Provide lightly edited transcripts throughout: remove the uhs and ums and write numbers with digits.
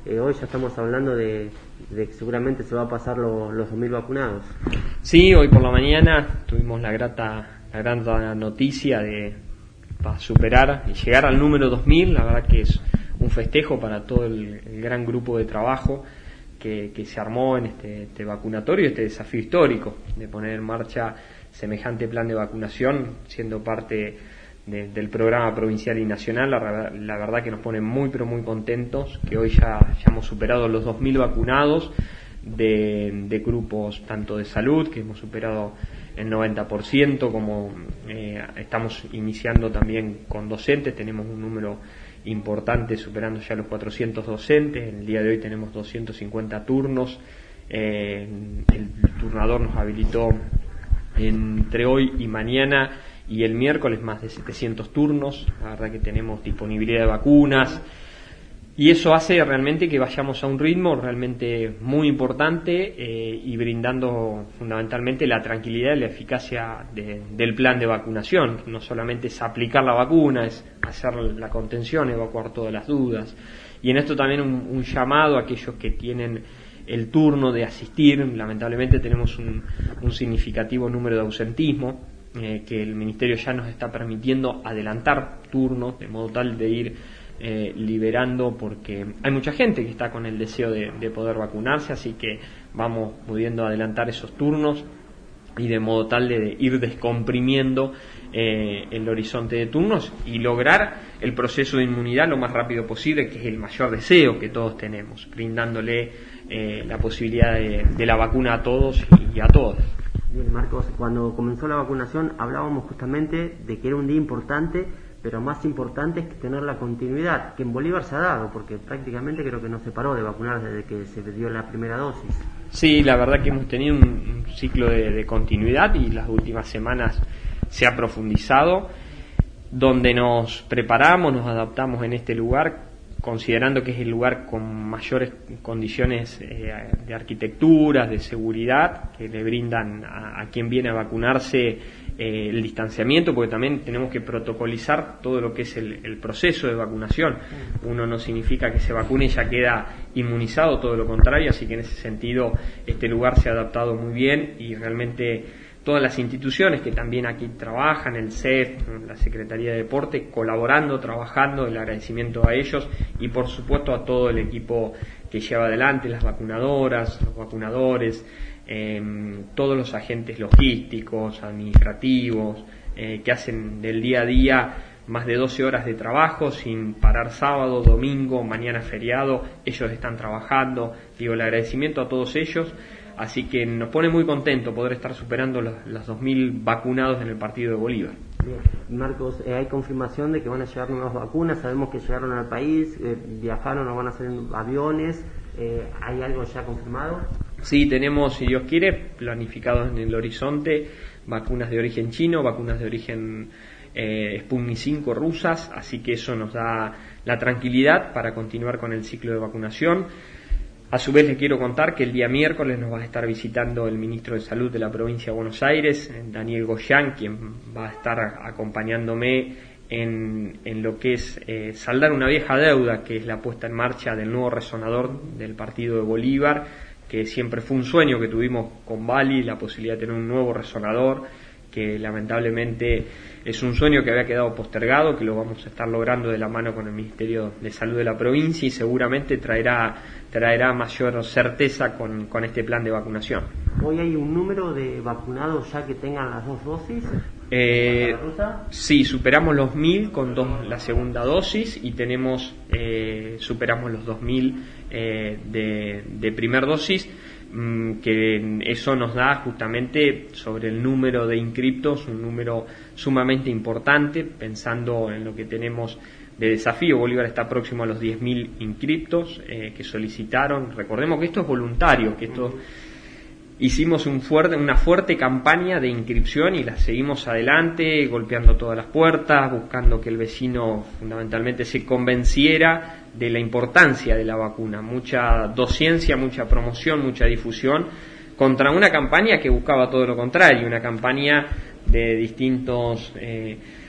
hoy ya estamos hablando de que seguramente se va a pasar los 2.000 vacunados. Sí, hoy por la mañana tuvimos la grata noticia de superar y llegar al número 2.000. La verdad que es un festejo para todo el gran grupo de trabajo que se armó en este vacunatorio, este desafío histórico de poner en marcha semejante plan de vacunación, siendo parte del programa provincial y nacional. La verdad que nos pone muy pero muy contentos que hoy ya hemos superado los 2.000 vacunados de grupos tanto de salud, que hemos superado el 90%, como estamos iniciando también con docentes. Tenemos un número importante, superando ya los 400 docentes. En el día de hoy tenemos 250 turnos. El turnador nos habilitó entre hoy y mañana y el miércoles más de 700 turnos. La verdad que tenemos disponibilidad de vacunas y eso hace realmente que vayamos a un ritmo realmente muy importante y brindando fundamentalmente la tranquilidad y la eficacia del plan de vacunación. No solamente es aplicar la vacuna, es hacer la contención, evacuar todas las dudas. Y en esto también un llamado a aquellos que tienen el turno de asistir. Lamentablemente tenemos un significativo número de ausentismo, que el Ministerio ya nos está permitiendo adelantar turnos, de modo tal de ir liberando, porque hay mucha gente que está con el deseo de poder vacunarse, así que vamos pudiendo adelantar esos turnos y de modo tal de ir descomprimiendo el horizonte de turnos y lograr el proceso de inmunidad lo más rápido posible, que es el mayor deseo que todos tenemos, brindándole la posibilidad de la vacuna a todos y a todas. Bien, Marcos, cuando comenzó la vacunación hablábamos justamente de que era un día importante, pero más importante es tener la continuidad, que en Bolívar se ha dado, porque prácticamente creo que no se paró de vacunar desde que se dio la primera dosis. Sí, la verdad que hemos tenido un ciclo de continuidad y las últimas semanas se ha profundizado, donde nos preparamos, nos adaptamos en este lugar, considerando que es el lugar con mayores condiciones de arquitectura, de seguridad, que le brindan a quien viene a vacunarse el distanciamiento, porque también tenemos que protocolizar todo lo que es el proceso de vacunación. Uno no significa que se vacune y ya queda inmunizado, todo lo contrario, así que en ese sentido este lugar se ha adaptado muy bien y realmente todas las instituciones que también aquí trabajan, el CEF, la Secretaría de Deporte, colaborando, trabajando, el agradecimiento a ellos y por supuesto a todo el equipo que lleva adelante, las vacunadoras, los vacunadores, todos los agentes logísticos, administrativos, que hacen del día a día más de 12 horas de trabajo sin parar sábado, domingo, mañana feriado. Ellos están trabajando, el agradecimiento a todos ellos. Así que nos pone muy contento poder estar superando los 2.000 vacunados en el partido de Bolívar. Bien. Marcos, hay confirmación de que van a llegar nuevas vacunas, sabemos que llegaron al país, viajaron o van a hacer en aviones, ¿hay algo ya confirmado? Sí, tenemos, si Dios quiere, planificados en el horizonte vacunas de origen chino, vacunas de origen Sputnik 5 rusas, así que eso nos da la tranquilidad para continuar con el ciclo de vacunación. A su vez les quiero contar que el día miércoles nos va a estar visitando el ministro de Salud de la provincia de Buenos Aires, Daniel Goyán, quien va a estar acompañándome en lo que es saldar una vieja deuda, que es la puesta en marcha del nuevo resonador del partido de Bolívar, que siempre fue un sueño que tuvimos con Bali, la posibilidad de tener un nuevo resonador, que lamentablemente es un sueño que había quedado postergado, que lo vamos a estar logrando de la mano con el Ministerio de Salud de la provincia y seguramente traerá mayor certeza con este plan de vacunación. ¿Hoy hay un número de vacunados ya que tengan las dos dosis? Sí, superamos los 1.000 con la segunda dosis y superamos los 2.000 de primer dosis, que eso nos da justamente sobre el número de inscriptos, un número sumamente importante, pensando en lo que tenemos de desafío. Bolívar está próximo a los 10.000 inscriptos que solicitaron. Recordemos que esto es voluntario, que esto hicimos una fuerte campaña de inscripción y la seguimos adelante, golpeando todas las puertas, buscando que el vecino fundamentalmente se convenciera de la importancia de la vacuna. Mucha docencia, mucha promoción, mucha difusión, contra una campaña que buscaba todo lo contrario, una campaña de distintos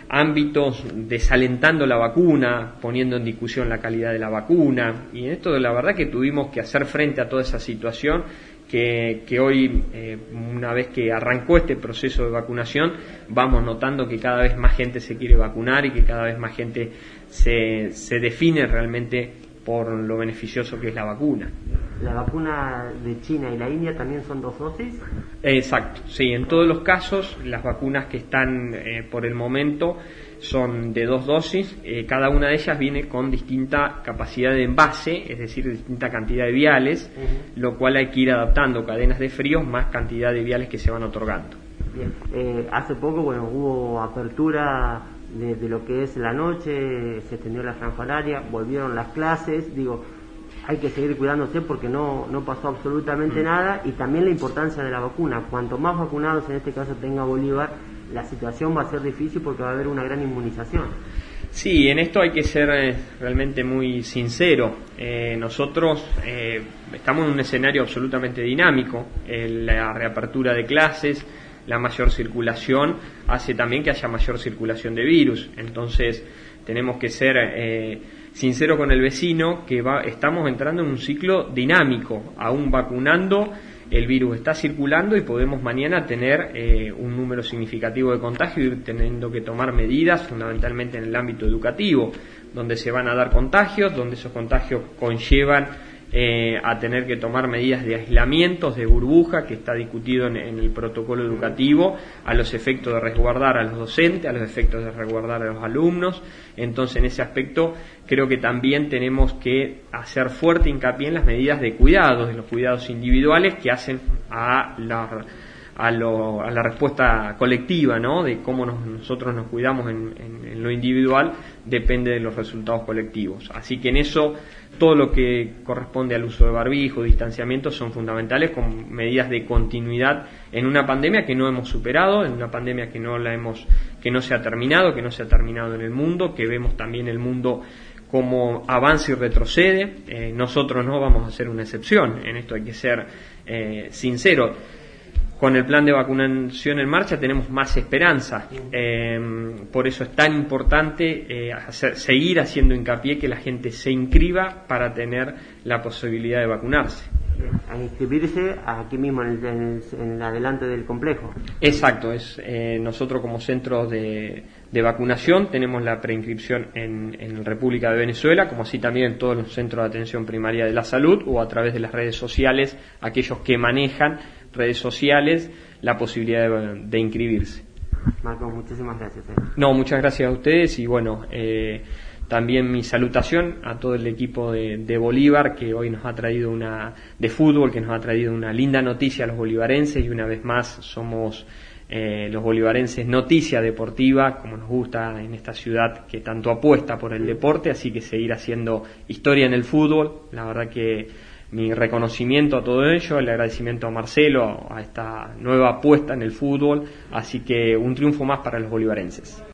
ámbitos desalentando la vacuna, poniendo en discusión la calidad de la vacuna, y en esto la verdad que tuvimos que hacer frente a toda esa situación que hoy, una vez que arrancó este proceso de vacunación, vamos notando que cada vez más gente se quiere vacunar y que cada vez más gente se define realmente por lo beneficioso que es la vacuna. ¿La vacuna de China y la India también son 2 dosis? Exacto, sí, en todos los casos las vacunas que están por el momento son de 2 dosis, cada una de ellas viene con distinta capacidad de envase, es decir, distinta cantidad de viales, lo cual hay que ir adaptando cadenas de fríos más cantidad de viales que se van otorgando. Bien. Hace poco hubo apertura de lo que es la noche, se extendió la franja horaria, volvieron las clases, hay que seguir cuidándose porque no pasó absolutamente nada, y también la importancia de la vacuna. Cuanto más vacunados en este caso tenga Bolívar, la situación va a ser difícil porque va a haber una gran inmunización. Sí, en esto hay que ser realmente muy sincero. Nosotros estamos en un escenario absolutamente dinámico. La reapertura de clases, la mayor circulación, hace también que haya mayor circulación de virus. Entonces tenemos que ser sinceros con el vecino que estamos entrando en un ciclo dinámico, aún vacunando. El virus está circulando y podemos mañana tener un número significativo de contagio y ir teniendo que tomar medidas, fundamentalmente en el ámbito educativo, donde se van a dar contagios, donde esos contagios conllevan a tener que tomar medidas de aislamientos, de burbuja, que está discutido en el protocolo educativo, a los efectos de resguardar a los docentes, a los efectos de resguardar a los alumnos. Entonces, en ese aspecto, creo que también tenemos que hacer fuerte hincapié en las medidas de cuidados, en los cuidados individuales que hacen a la respuesta colectiva, ¿no? De cómo nosotros nos cuidamos en lo individual depende de los resultados colectivos. Así que en eso todo lo que corresponde al uso de barbijo, distanciamiento, son fundamentales, con medidas de continuidad en una pandemia que no hemos superado, en una pandemia que no se ha terminado en el mundo, que vemos también el mundo como avanza y retrocede. Nosotros no vamos a ser una excepción, en esto hay que ser sinceros. Con el plan de vacunación en marcha tenemos más esperanza, por eso es tan importante seguir haciendo hincapié que la gente se inscriba para tener la posibilidad de vacunarse. A inscribirse aquí mismo en el adelante del complejo. Exacto, nosotros como centro de vacunación tenemos la preinscripción en República de Venezuela, como así también en todos los centros de atención primaria de la salud, o a través de las redes sociales, aquellos que manejan redes sociales, la posibilidad de inscribirse. Marcos, muchísimas gracias. No, muchas gracias a ustedes y bueno, también mi salutación a todo el equipo de Bolívar, que hoy nos ha traído de fútbol, que nos ha traído una linda noticia a los bolivarenses, y una vez más somos los bolivarenses noticia deportiva, como nos gusta en esta ciudad que tanto apuesta por el deporte, así que seguir haciendo historia en el fútbol. La verdad que mi reconocimiento a todo ello, el agradecimiento a Marcelo, a esta nueva apuesta en el fútbol, así que un triunfo más para los bolivarenses.